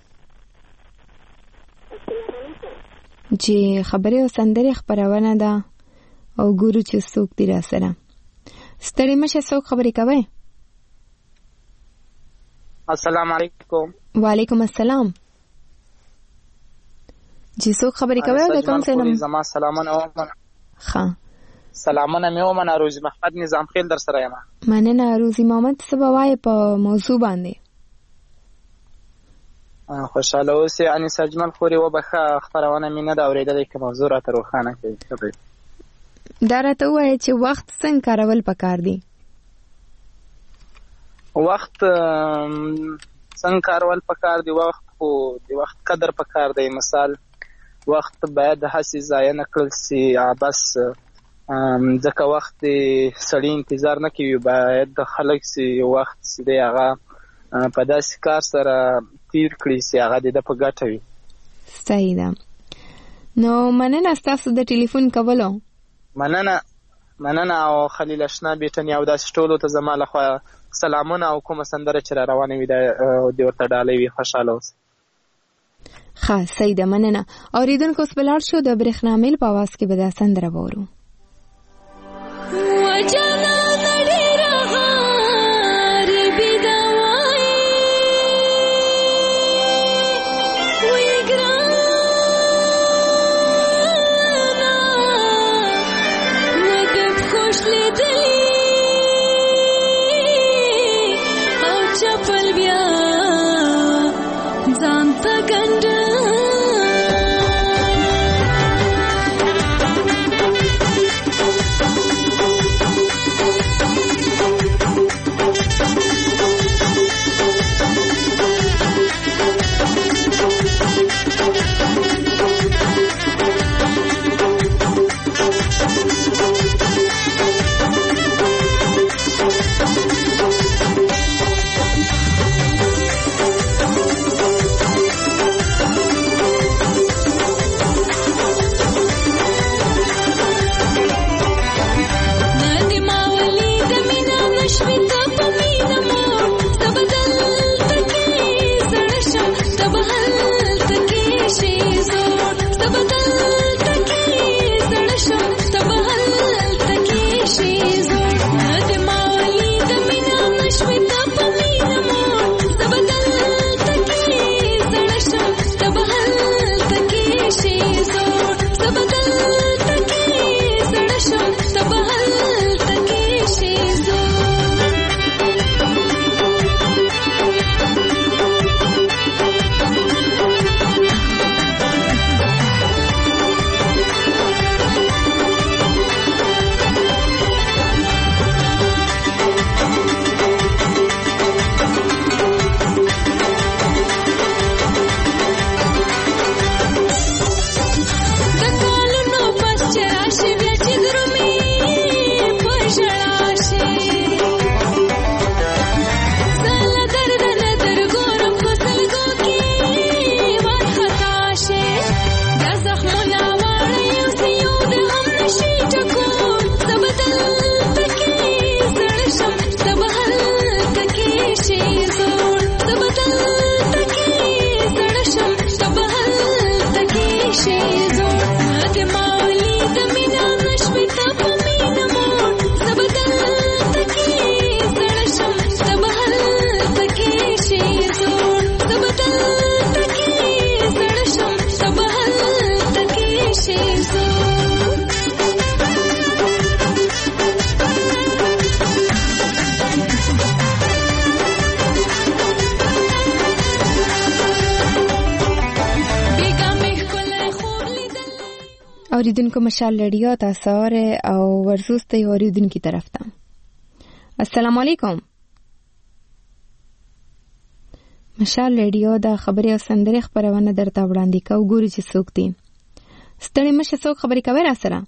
جی خبره او سندره خبرونه ده او ګورو چې څوک دی را سره. ستړي مشه څوک خبرې کوي؟ السلام علیکم. وعلیکم السلام. جی څوک خبرې کوي او د کوم څه نوم؟ زما سلامونه ومنه. ښه سلامونه مې ومنه. روزي محمد نظام خیل در سره یم. مننه روزي محمد. څه به وایې په موضوع باندې؟ خوشاله اوسې انیس اجمل خوري وبخه خبرونه مې نه ده اورېدلې که موضوع راته روښانه کړي. دا راته ووایه چې وخت څنګه کارول پکار دي؟ وخت څنګه کارول پکار دی؟ وخت خو د وخت قدر پکار دی. مثال وخت باید هسې ضایع نه کړل سي بس ځکه وخت د سړي انتظار نه کوي. باید د خلک سي وخت چې دی هغه په داسې کار سره تیر کړي چې هغه د ده په ګټه وي. صحیح ده. نو مننه ستاسو د ټلیفون کولو. مننه مننه او خلیل اشنا بیټني او داسې ټولو ته زما لخوا سلامونه او کومه سندره چې را روانه وي د ورته ډالۍ وي خوشحاله اوسئ. ښه صحیح ده مننه. اوریدونکو اوس به لاړ شو د برېښنا میل په اواز کې به دا سندره واورو. اوریدونکو مشال رادیو تاسو او ورزوسته اوریدونکو طرف ته السلام علیکم. مشال رادیو د خبري او سندري خبرونه درته وړاندې کوي. ګوري چې څوک دي. ستړي مشه څوک خبري کوي را سره.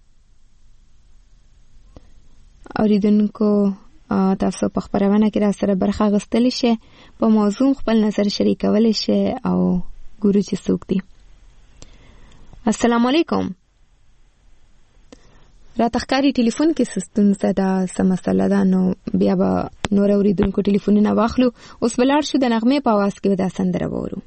اوریدونکو تاسو په خبرونه کې را سره برخه غستل شي، په موضوع خپل نظر شریکول شي او ګوري چې څوک دي. السلام علیکم. را تخکاری ټلیفون کې سستون زده سمسله ده، نو بیا به نور اوریدونکو ټلیفونونه واخلو. اوس بلار شو د نغمه په आवाज کې دا سندره وورو.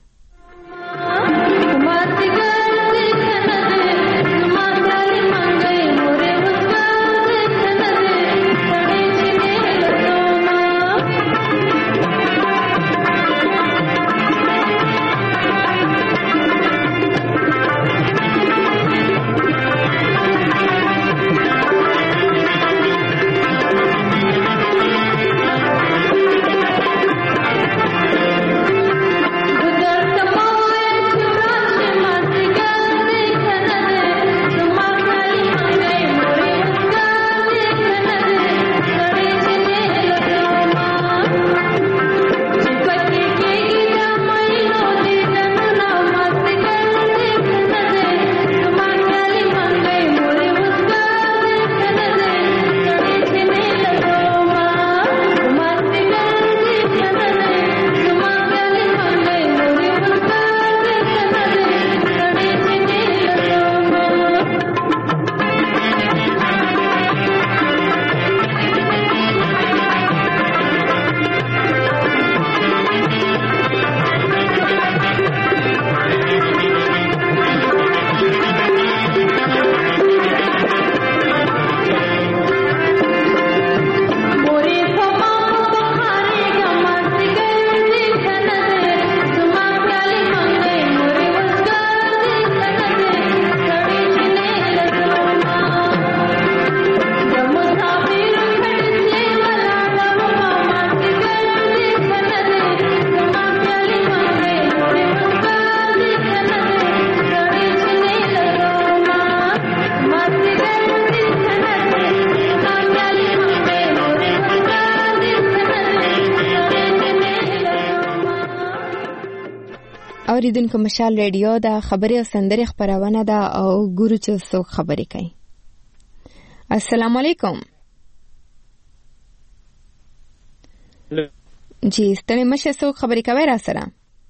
اوریدونکو مشال رادیو دا خبري او سندري خبرونه ده او ګورو چې څوک خبري کوي. السلام علیکم. جی ستړي مشه څوک خبري کوي را سره.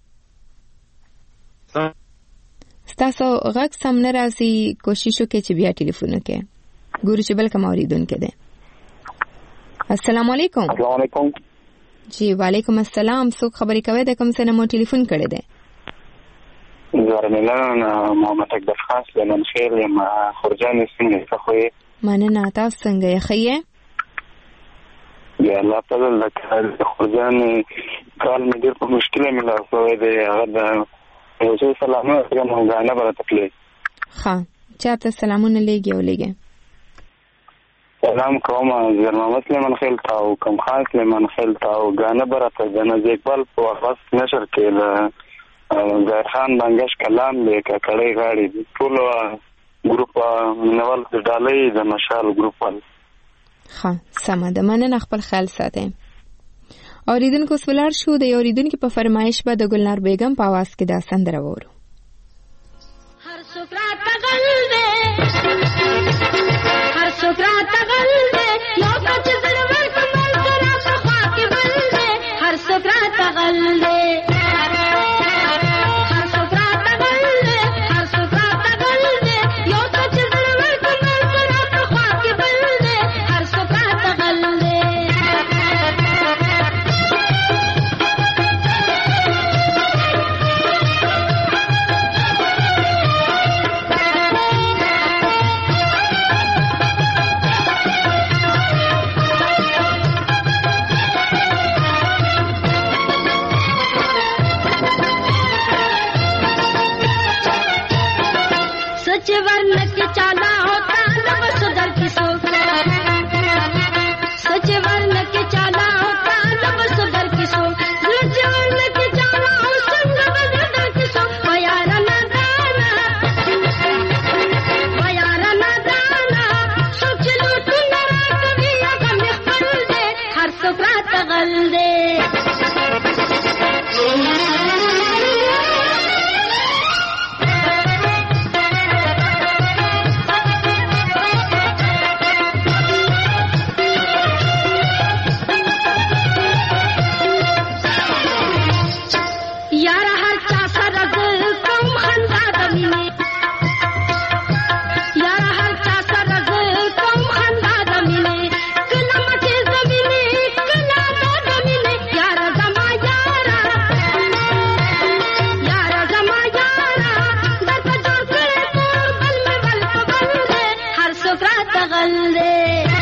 تاسو غږ سم نه راځي، کوشش وکړئ چې بیا ټلیفون وکړئ. ګورو چې بل کوم اوریدونکو ده. السلام علیکم. السلام علیکم. جی وعلیکم السلام. څوک خبري کوي د کوم څه نه مو ټلیفون کړی دی؟ زارملان محمد اکبر خاص لمن خیر یم خورجان څنګه خوې؟ مننه، تاسو څنګه یې؟ ښه یې؟ یا الله فضل د خورجان کال مې ډېر په مشکله مې لا شوی دی. هغه د یو څه سلامونه کوم غانه به راته کړی. ښه چاته سلامونه لېږي او لېږي؟ سلام کوم زیر محمد سلیمان خیل ته او کوم خان سلیمان خیل ته او غانه به راته د نجیب اقبال په وخت نشر کې د زهر خان بنگش کلام دی ککړی غاړي ټول ګروپ نوال د ډالۍ د مشال ګروپ ول. ها سمه ده، مننه، خپل خیال ساتئ. اوریدونکو سولار شو د اوریدونکو په فرمایش به د ګلنار بیگم په आवाज کې دا سندره وورو. هر سوکرات تغل دے هر سوکرات تغل دے یو کچ زړور کمل کرا په خوا کې بل دے هر سوکرات تغل دے غل دی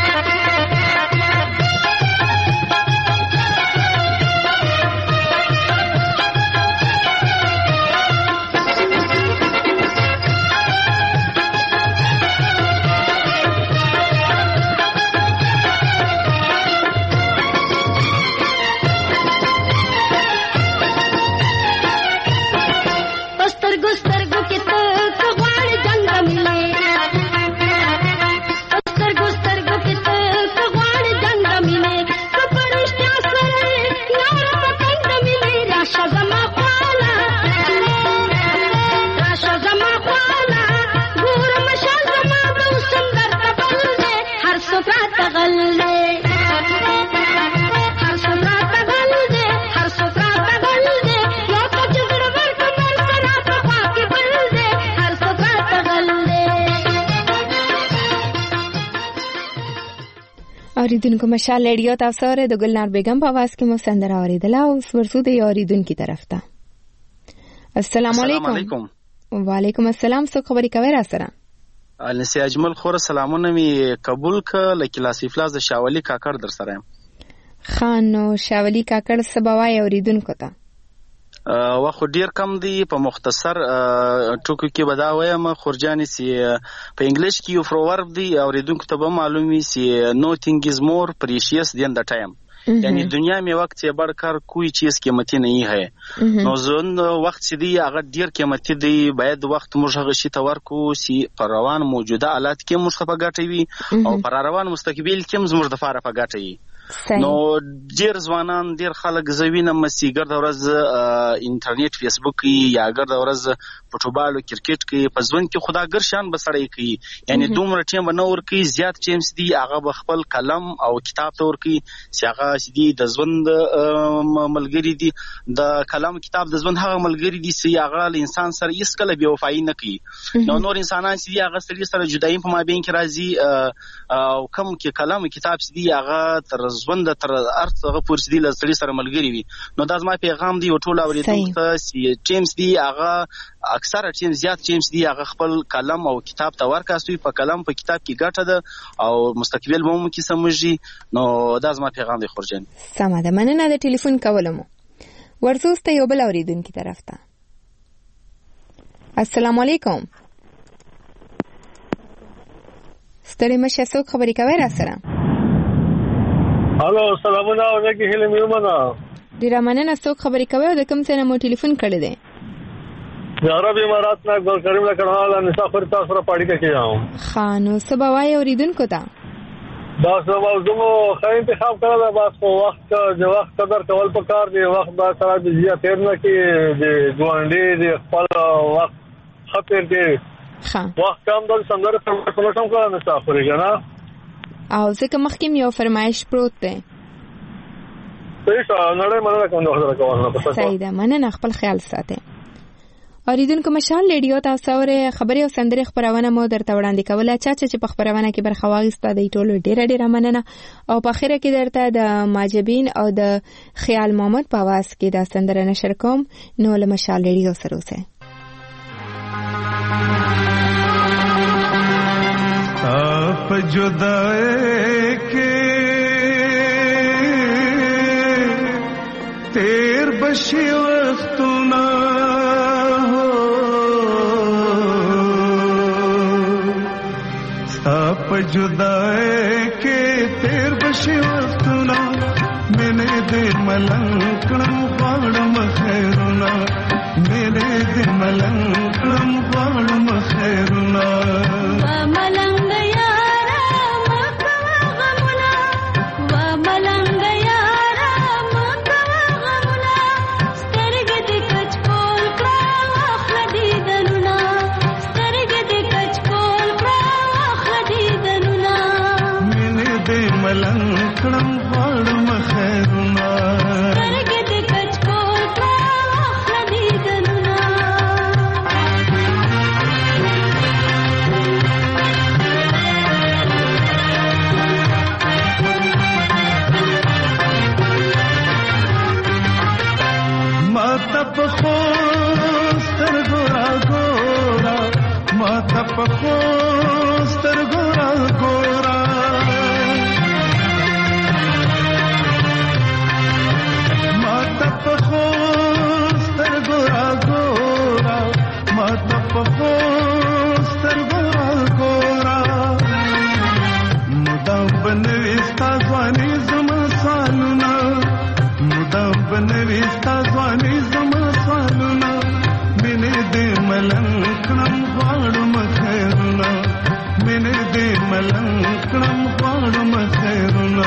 اوریدونکو مشال ریډیو تاسو سره د ګلنار بیگم په आवाज کې مو سندره اوریدله او ورسو د اوریدونکو طرف ته. السلام علیکم. وعلیکم السلام. څو خبرې کوي را سره؟ النسی اجمل خور سلامونه می قبول ک لکلاسی فلاز د شاولی کاکړ در سره یم. خان شاولی کاکړ سبوای اوریدونکو ته واخو ډیر کم دی په مختصر ټکو کې بداویم خورجانی سی په انګلیش کې یو پروورب دی اوریدونکو ته به معلومي سی نوثینګ از مور پریشیس دین د ټایم یعنی دنیا میں وقت سے بڑھ کر کوئی چیز قیمتی نہیں ہے نو ځون وخت چې دی هغه ډیر قیمتي دی باید وخت موږ هغه شي تور کو سی پر روان موجوده حالات کې موږ په ګټه وي او پر روان مستقبل کې موږ د فاره په ګټه وي نو ډیر ځوانان ډیر خلک زوینه مسیګر د ورځ انټرنیټ فیسبوک یا ګر د ورځ فوټبال او کرکټ کې په ځوان کې خداګر شان بسړی کوي یعنی دومره ټیم نور کوي زیات ټیمز دی هغه خپل قلم او کتاب تور کوي چې هغه سدي د ځوان ملګری دی د کلام کتاب د ځوان هغه ملګری دی چې هغه انسان سره هیڅ کله بے وفایي نه کوي نو نور انسانان چې هغه سړي سره جدایي په مابین کې راځي او کوم کې کلام کتاب سدي هغه تر ژوند تر ارڅغه پورسدي لسړي سره ملګری وي نو دا زما پیغام دی ټول اوریدونکو ته چې ټیمز دی هغه اکثر ټیم زیات ټیمز دی هغه خپل قلم او کتاب ته ورکاستوي په قلم په کتاب کې ګټه ده او مستقبل مو کې سمجي نو دا زما پیغام دی خورجان سم ده مننه د ټلیفون کولم ورزوسته یو بل اوریدونکو طرف ته السلام علیکم ستړي مشه څوک خبرې کوي را سره هالو سلامونه ورګي هله میومنه ډیر مننه څوک خبرې کوي او د کوم څه نه مو ټلیفون کړی دی د عرب امارات نه ګور کریم له کړهاله مسافر تاسو سره پاړی کې یاو خانو سبوای اوریدونکو ته دا موضوع خیر انتخاب کړل بس په وخت د وخت قدر کول پکار دی وخت با سره د زیات تیر نه کې د ځوانډي د خپل وخت خطر دی ها وخت کم د سندره په کوم کار نه مسافر کنه او ځکه مخکې یو فرمایش پروت دی صحیح نه مننه کوم د حضرت کوم صحیح ده مننه خپل خیال ساتئ اوریدونکو مشال ریډیو تاسو سره خبري او سندري خبرونه مو درته وړاندې کوله چا چې په خبرونه کې برخه واغسته د ټولو ډیره ډیره مننه او په اخر کې درته د ماجبین او د خیال محمد په आवाज کې د سندره نشر کوم نو له مشال ریډیو سره اوسه आप जुदाई के तेर बशी वक्त ना हो आप जुदाई के तेर बशी वक्त ना मैंने दे मलंकड़म पाड़म खैरुना मेरे दे मलंकड़म पाड़म खैरुना मलंकड़म पाड़म खैरुना करके दे कचकोल प्रावा खदीदनुना माता पखोस्तर गोरा गोरा माता पखोस्तर गोरा गोरा ستا ځواني زما سوالونه مدام بنوي ستا ځواني زما سوالونه مینې دې ملنګ کړم غواړم خیرونه مینې دې ملنګ کړم غواړم خیرونه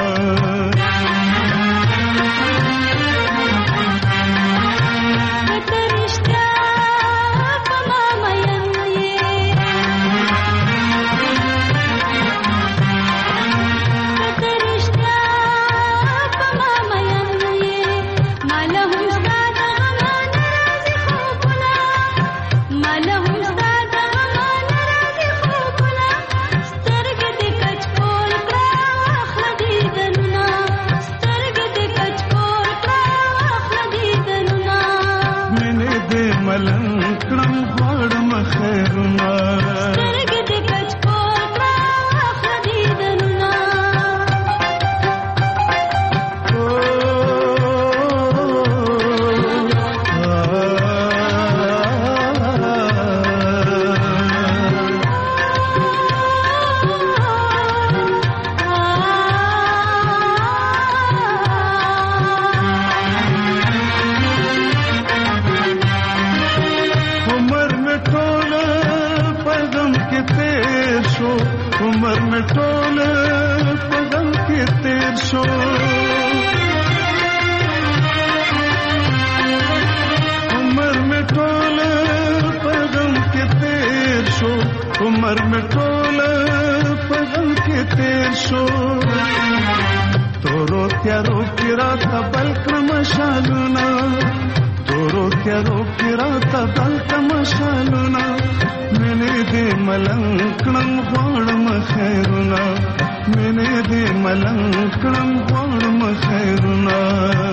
ملنګ کړم غواړم خیرونه